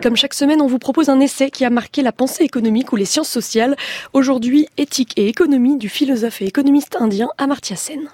comme chaque semaine, on vous propose un essai qui a marqué la pensée économique ou les sciences sociales. Aujourd'hui, éthique et économie du philosophe et économiste indien Amartya Sen.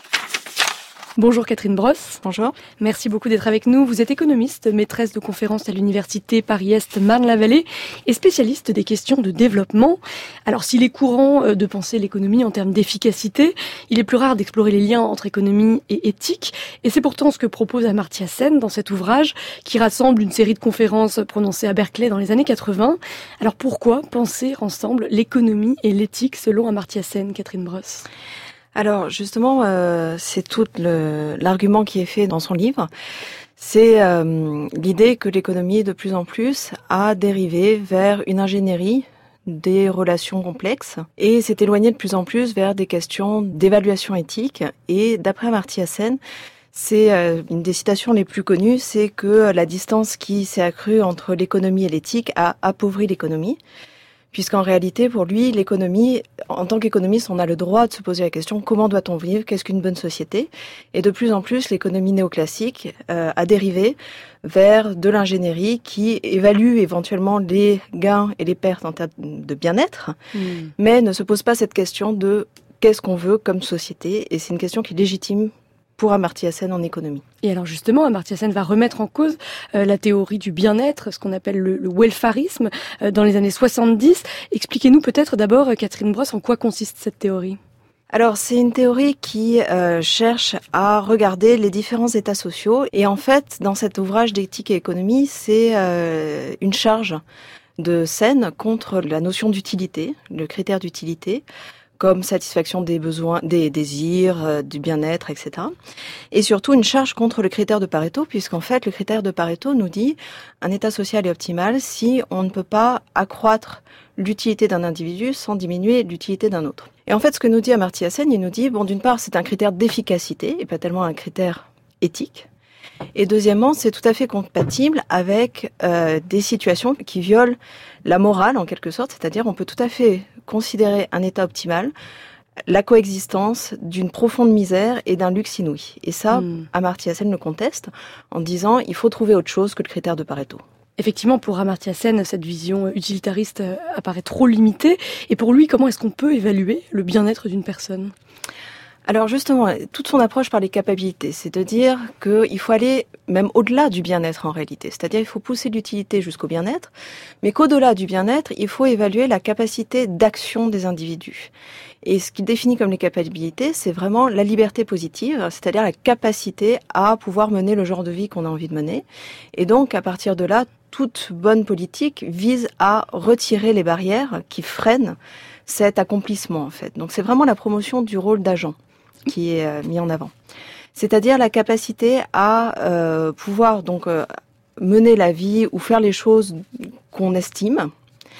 Bonjour Catherine Brosse. Bonjour. Merci beaucoup d'être avec nous. Vous êtes économiste, maîtresse de conférences à l'université Paris-Est Marne-la-Vallée et spécialiste des questions de développement. Alors s'il est courant de penser l'économie en termes d'efficacité, il est plus rare d'explorer les liens entre économie et éthique. Et c'est pourtant ce que propose Amartya Sen dans cet ouvrage qui rassemble une série de conférences prononcées à Berkeley dans les années 80. Alors pourquoi penser ensemble l'économie et l'éthique selon Amartya Sen, Catherine Brosse ? Alors justement, c'est tout l'argument qui est fait dans son livre. C'est l'idée que l'économie de plus en plus a dérivé vers une ingénierie des relations complexes et s'est éloignée de plus en plus vers des questions d'évaluation éthique. Et d'après Amartya Sen, c'est une des citations les plus connues, c'est que la distance qui s'est accrue entre l'économie et l'éthique a appauvri l'économie. Puisqu'en réalité, pour lui, l'économie, en tant qu'économiste, on a le droit de se poser la question comment doit-on vivre, qu'est-ce qu'une bonne société ? Et de plus en plus, l'économie néoclassique a dérivé vers de l'ingénierie qui évalue éventuellement les gains et les pertes en termes de bien-être, mais ne se pose pas cette question de qu'est-ce qu'on veut comme société, et c'est une question qui est légitime pour Amartya Sen en économie. Et alors justement, Amartya Sen va remettre en cause la théorie du bien-être, ce qu'on appelle le welfarisme, dans les années 70. Expliquez-nous peut-être d'abord, Catherine Brosse, en quoi consiste cette théorie ? Alors, c'est une théorie qui cherche à regarder les différents états sociaux. Et en fait, dans cet ouvrage d'éthique et économie, c'est une charge de Sen contre la notion d'utilité, le critère d'utilité, comme satisfaction des besoins, des désirs, du bien-être, etc. Et surtout une charge contre le critère de Pareto, puisqu'en fait, le critère de Pareto nous dit un état social est optimal si on ne peut pas accroître l'utilité d'un individu sans diminuer l'utilité d'un autre. Et en fait, ce que nous dit Amartya Sen, il nous dit, bon, d'une part, c'est un critère d'efficacité et pas tellement un critère éthique. Et deuxièmement, c'est tout à fait compatible avec des situations qui violent la morale en quelque sorte, c'est-à-dire on peut tout à fait considérer un état optimal, la coexistence d'une profonde misère et d'un luxe inouï. Et ça, Amartya Sen le conteste en disant il faut trouver autre chose que le critère de Pareto. Effectivement, pour Amartya Sen, cette vision utilitariste apparaît trop limitée. Et pour lui, comment est-ce qu'on peut évaluer le bien-être d'une personne ? Alors justement, toute son approche par les capacités, c'est de dire qu'il faut aller même au-delà du bien-être en réalité. C'est-à-dire il faut pousser l'utilité jusqu'au bien-être, mais qu'au-delà du bien-être, il faut évaluer la capacité d'action des individus. Et ce qu'il définit comme les capacités, c'est vraiment la liberté positive, c'est-à-dire la capacité à pouvoir mener le genre de vie qu'on a envie de mener. Et donc, à partir de là, toute bonne politique vise à retirer les barrières qui freinent cet accomplissement, en fait. Donc, c'est vraiment la promotion du rôle d'agent qui est mis en avant. C'est-à-dire la capacité à pouvoir donc mener la vie ou faire les choses qu'on estime,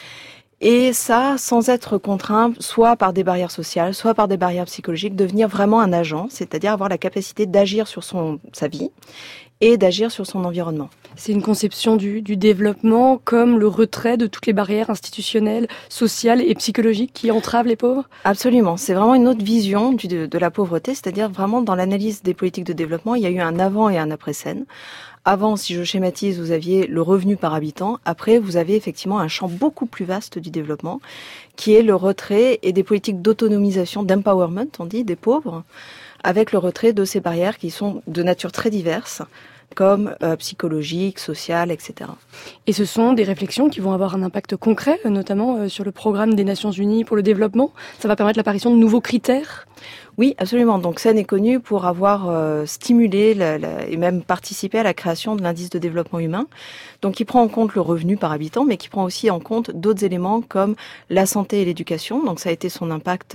et ça sans être contraint soit par des barrières sociales, soit par des barrières psychologiques, devenir vraiment un agent, c'est-à-dire avoir la capacité d'agir sur sa vie et d'agir sur son environnement. C'est une conception du développement comme le retrait de toutes les barrières institutionnelles, sociales et psychologiques qui entravent les pauvres ? Absolument, c'est vraiment une autre vision de la pauvreté, c'est-à-dire vraiment dans l'analyse des politiques de développement, il y a eu un avant et un après Sen. Avant, si je schématise, vous aviez le revenu par habitant. Après, vous avez effectivement un champ beaucoup plus vaste du développement, qui est le retrait et des politiques d'autonomisation, d'empowerment, on dit, des pauvres, avec le retrait de ces barrières qui sont de nature très diverse, comme psychologique, sociale, etc. Et ce sont des réflexions qui vont avoir un impact concret, notamment sur le programme des Nations Unies pour le développement. Ça va permettre l'apparition de nouveaux critères ? Oui, absolument. Donc Sen est connu pour avoir stimulé et même participé à la création de l'indice de développement humain. Donc il prend en compte le revenu par habitant, mais qui prend aussi en compte d'autres éléments comme la santé et l'éducation. Donc ça a été son impact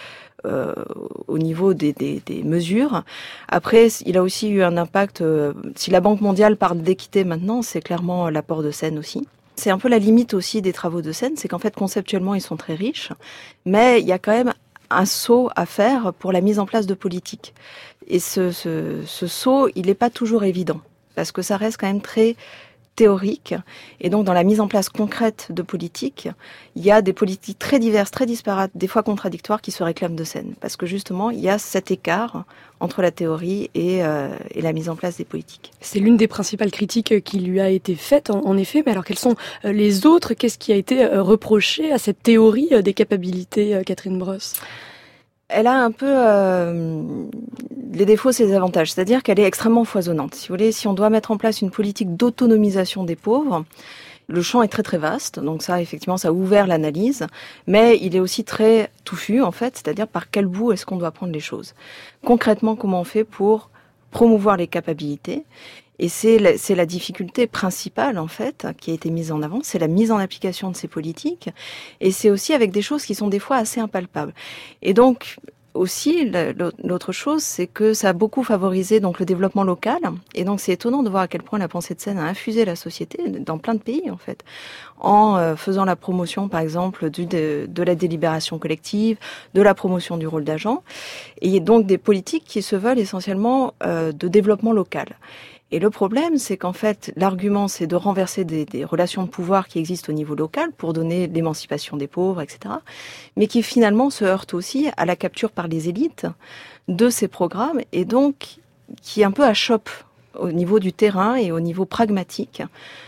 au niveau des mesures. Après, il a aussi eu un impact, si la Banque mondiale parle d'équité maintenant, c'est clairement l'apport de Sen aussi. C'est un peu la limite aussi des travaux de Sen, c'est qu'en fait, conceptuellement, ils sont très riches, mais il y a quand même un saut à faire pour la mise en place de politiques. Et ce saut, il n'est pas toujours évident, parce que ça reste quand même très théorique. Et donc, dans la mise en place concrète de politiques, il y a des politiques très diverses, très disparates, des fois contradictoires, qui se réclament de Sen. Parce que justement, il y a cet écart entre la théorie et la mise en place des politiques. C'est l'une des principales critiques qui lui a été faite, en effet. Mais alors, quelles sont les autres? Qu'est-ce qui a été reproché à cette théorie des capacités, Catherine Brosse? Elle a un peu les défauts et les avantages, c'est-à-dire qu'elle est extrêmement foisonnante. Si vous voulez, si on doit mettre en place une politique d'autonomisation des pauvres, le champ est très très vaste, donc ça effectivement ça a ouvert l'analyse, mais il est aussi très touffu en fait, c'est-à-dire par quel bout est-ce qu'on doit prendre les choses. Concrètement, comment on fait pour promouvoir les capacités? Et c'est la difficulté principale, en fait, qui a été mise en avant, c'est la mise en application de ces politiques, et c'est aussi avec des choses qui sont des fois assez impalpables. Et donc, aussi, l'autre chose, c'est que ça a beaucoup favorisé donc le développement local, et donc c'est étonnant de voir à quel point la pensée de Sen a infusé la société dans plein de pays, en fait, en faisant la promotion, par exemple, de la délibération collective, de la promotion du rôle d'agent, et donc des politiques qui se veulent essentiellement de développement local. Et le problème, c'est qu'en fait, l'argument, c'est de renverser des relations de pouvoir qui existent au niveau local pour donner l'émancipation des pauvres, etc. Mais qui finalement se heurte aussi à la capture par les élites de ces programmes et donc qui est un peu achoppe au niveau du terrain et au niveau pragmatique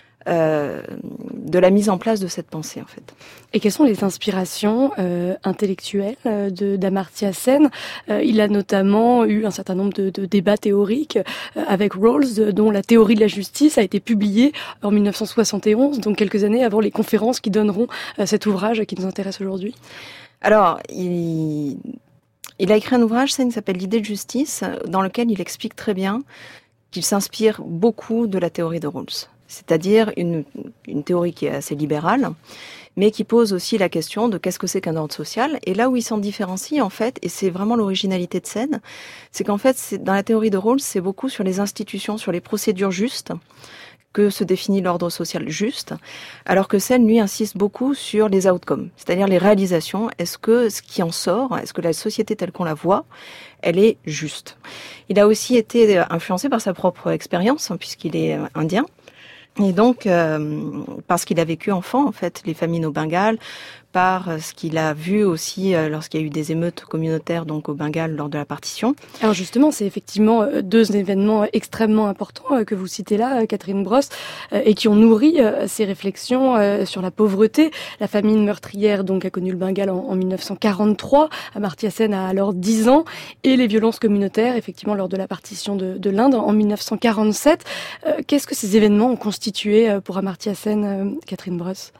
de la mise en place de cette pensée, en fait. Et quelles sont les inspirations intellectuelles d'Amartya Sen? Il a notamment eu un certain nombre de débats théoriques avec Rawls, dont la théorie de la justice a été publiée en 1971, donc quelques années avant les conférences qui donneront cet ouvrage qui nous intéresse aujourd'hui. Alors, il a écrit un ouvrage, Sen, qui s'appelle L'idée de justice, dans lequel il explique très bien qu'il s'inspire beaucoup de la théorie de Rawls. C'est-à-dire une théorie qui est assez libérale, mais qui pose aussi la question de qu'est-ce que c'est qu'un ordre social. Et là où il s'en différencie, en fait, et c'est vraiment l'originalité de Sen, c'est qu'en fait, dans la théorie de Rawls, c'est beaucoup sur les institutions, sur les procédures justes, que se définit l'ordre social juste, alors que Sen, lui, insiste beaucoup sur les outcomes, c'est-à-dire les réalisations. Est-ce que ce qui en sort, est-ce que la société telle qu'on la voit, elle est juste? Il a aussi été influencé par sa propre expérience, puisqu'il est indien. Et donc, parce qu'il a vécu enfant, en fait, les famines au Bengale, par ce qu'il a vu aussi lorsqu'il y a eu des émeutes communautaires donc au Bengale lors de la partition. Alors justement, c'est effectivement deux événements extrêmement importants que vous citez là, Catherine Brosse, et qui ont nourri ces réflexions sur la pauvreté. La famine meurtrière donc a connu le Bengale en 1943. Amartya Sen a alors 10 ans, et les violences communautaires, effectivement, lors de la partition de l'Inde en 1947. Qu'est-ce que ces événements ont constitué pour Amartya Sen, Catherine Brosse?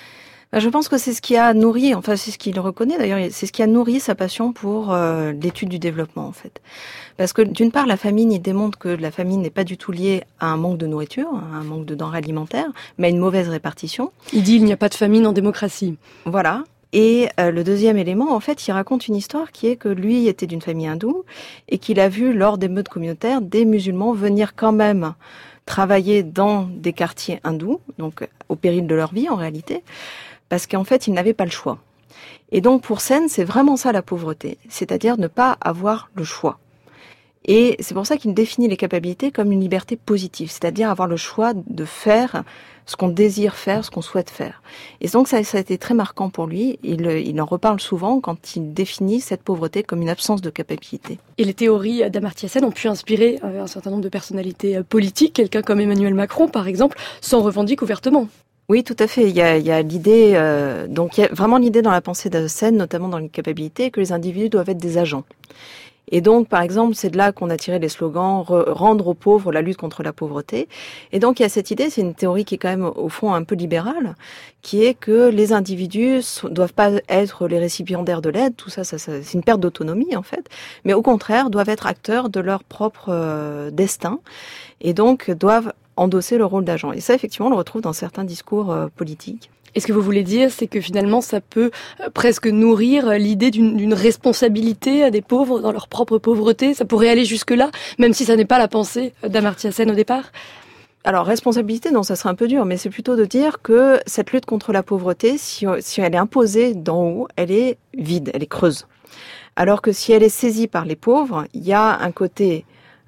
Je pense que c'est ce qui a nourri, enfin c'est ce qu'il reconnaît d'ailleurs, c'est ce qui a nourri sa passion pour l'étude du développement en fait. Parce que d'une part la famine, il démontre que la famine n'est pas du tout liée à un manque de nourriture, à un manque de denrées alimentaires, mais à une mauvaise répartition. Il dit il n'y a pas de famine en démocratie. Voilà. Et le deuxième élément, en fait, il raconte une histoire qui est que lui était d'une famille hindoue et qu'il a vu lors des meutes communautaires des musulmans venir quand même travailler dans des quartiers hindous, donc au péril de leur vie en réalité, parce qu'en fait, ils n'avaient pas le choix. Et donc, pour Sen, c'est vraiment ça la pauvreté, c'est-à-dire ne pas avoir le choix. Et c'est pour ça qu'il définit les capacités comme une liberté positive, c'est-à-dire avoir le choix de faire ce qu'on désire faire, ce qu'on souhaite faire. Et donc, ça a été très marquant pour lui. Il en reparle souvent quand il définit cette pauvreté comme une absence de capacité. Et les théories d'Amartya Sen ont pu inspirer un certain nombre de personnalités politiques, quelqu'un comme Emmanuel Macron, par exemple, s'en revendique ouvertement. Oui, tout à fait. Il y a l'idée, donc il y a vraiment l'idée dans la pensée de Sen, notamment dans les capacités, que les individus doivent être des agents. Et donc, par exemple, c'est de là qu'on a tiré les slogans rendre aux pauvres la lutte contre la pauvreté. Et donc, il y a cette idée, c'est une théorie qui est quand même au fond un peu libérale, qui est que les individus doivent pas être les récipiendaires de l'aide. Tout ça, c'est une perte d'autonomie en fait, mais au contraire doivent être acteurs de leur propre destin, et donc doivent endosser le rôle d'agent. Et ça, effectivement, on le retrouve dans certains discours politiques. Et ce que vous voulez dire, c'est que finalement, ça peut presque nourrir l'idée d'une responsabilité des pauvres dans leur propre pauvreté. Ça pourrait aller jusque-là, même si ça n'est pas la pensée d'Amartya Sen au départ. Alors, responsabilité, non, ça serait un peu dur, mais c'est plutôt de dire que cette lutte contre la pauvreté, si elle est imposée d'en haut, elle est vide, elle est creuse. Alors que si elle est saisie par les pauvres, il y a un côté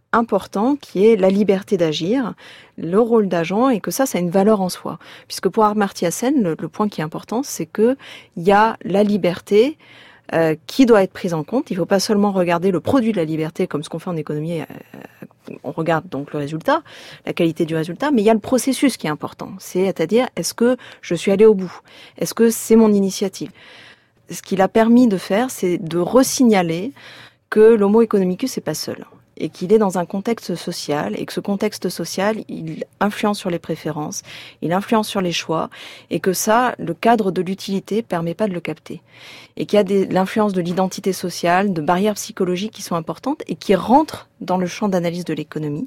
important qui est la liberté d'agir, le rôle d'agent, et que ça a une valeur en soi. Puisque pour Amartya Sen, le point qui est important, c'est que il y a la liberté qui doit être prise en compte. Il ne faut pas seulement regarder le produit de la liberté comme ce qu'on fait en économie. On regarde donc le résultat, la qualité du résultat, mais il y a le processus qui est important. C'est-à-dire, est-ce que je suis allé au bout? Est-ce que c'est mon initiative? Ce qu'il a permis de faire, c'est de resignaler que l'homo economicus n'est pas seul, et qu'il est dans un contexte social, et que ce contexte social, il influence sur les préférences, il influence sur les choix, et que ça, le cadre de l'utilité permet pas de le capter. Et qu'il y a l'influence de l'identité sociale, de barrières psychologiques qui sont importantes, et qui rentrent dans le champ d'analyse de l'économie,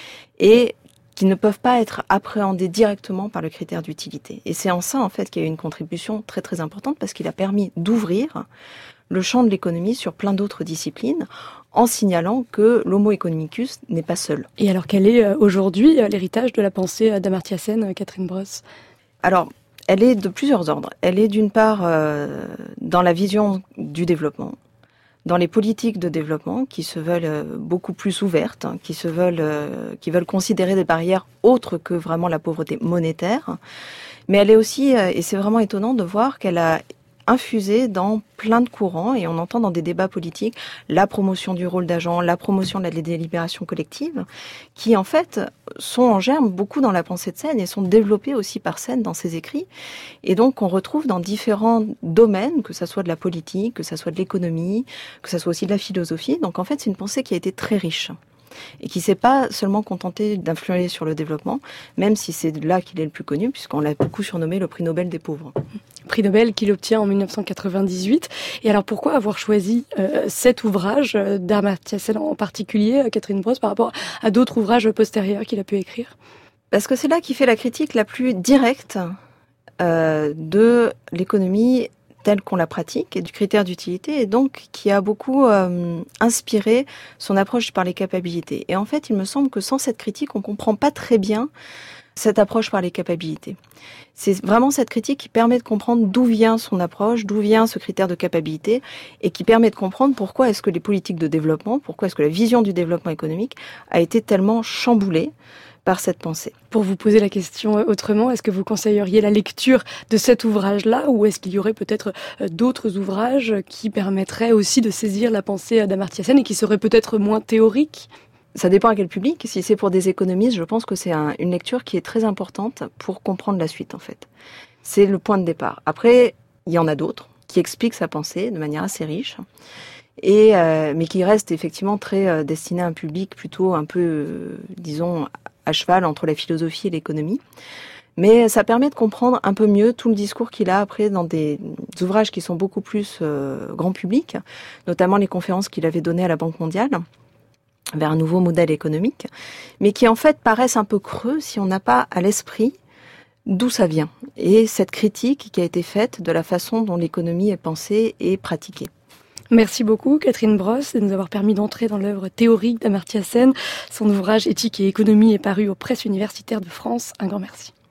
et qui ne peuvent pas être appréhendées directement par le critère d'utilité. Et c'est en ça, en fait, qu'il y a eu une contribution très très importante, parce qu'il a permis d'ouvrir le champ de l'économie sur plein d'autres disciplines, en signalant que l'homo economicus n'est pas seul. Et alors, quel est aujourd'hui l'héritage de la pensée d'Amartya Sen, Catherine Brosse? Alors, elle est de plusieurs ordres. Elle est d'une part dans la vision du développement, dans les politiques de développement qui se veulent beaucoup plus ouvertes, qui veulent considérer des barrières autres que vraiment la pauvreté monétaire. Mais elle est aussi, et c'est vraiment étonnant de voir qu'elle a infusé dans plein de courants, et on entend dans des débats politiques la promotion du rôle d'agent, la promotion de la délibération collective, qui en fait sont en germe beaucoup dans la pensée de Sen et sont développés aussi par Sen dans ses écrits. Et donc on retrouve dans différents domaines, que ça soit de la politique, que ça soit de l'économie, que ça soit aussi de la philosophie. Donc en fait c'est une pensée qui a été très riche, et qui s'est pas seulement contenté d'influer sur le développement, même si c'est là qu'il est le plus connu, puisqu'on l'a beaucoup surnommé le prix Nobel des pauvres. Prix Nobel qu'il obtient en 1998. Et alors pourquoi avoir choisi cet ouvrage d'Amartya Sen en particulier, Catherine Brosse, par rapport à d'autres ouvrages postérieurs qu'il a pu écrire? Parce que c'est là qu'il fait la critique la plus directe de l'économie telle qu'on la pratique et du critère d'utilité, et donc qui a beaucoup inspiré son approche par les capabilités. Et en fait, il me semble que sans cette critique, on comprend pas très bien cette approche par les capabilités. C'est vraiment cette critique qui permet de comprendre d'où vient son approche, d'où vient ce critère de capacité, et qui permet de comprendre pourquoi est-ce que les politiques de développement, pourquoi est-ce que la vision du développement économique a été tellement chamboulée par cette pensée. Pour vous poser la question autrement, est-ce que vous conseilleriez la lecture de cet ouvrage-là, ou est-ce qu'il y aurait peut-être d'autres ouvrages qui permettraient aussi de saisir la pensée d'Amartya Sen et qui seraient peut-être moins théoriques? Ça dépend à quel public. Si c'est pour des économistes, je pense que c'est une lecture qui est très importante pour comprendre la suite, en fait. C'est le point de départ. Après, il y en a d'autres qui expliquent sa pensée de manière assez riche, mais qui restent effectivement très destinés à un public plutôt un peu, disons, à cheval entre la philosophie et l'économie. Mais ça permet de comprendre un peu mieux tout le discours qu'il a après dans des ouvrages qui sont beaucoup plus grand public, notamment les conférences qu'il avait données à la Banque mondiale, vers un nouveau modèle économique, mais qui en fait paraissent un peu creux si on n'a pas à l'esprit d'où ça vient, et cette critique qui a été faite de la façon dont l'économie est pensée et pratiquée. Merci beaucoup Catherine Brosse de nous avoir permis d'entrer dans l'œuvre théorique d'Amartya Sen. Son ouvrage Éthique et économie est paru aux Presses universitaires de France. Un grand merci.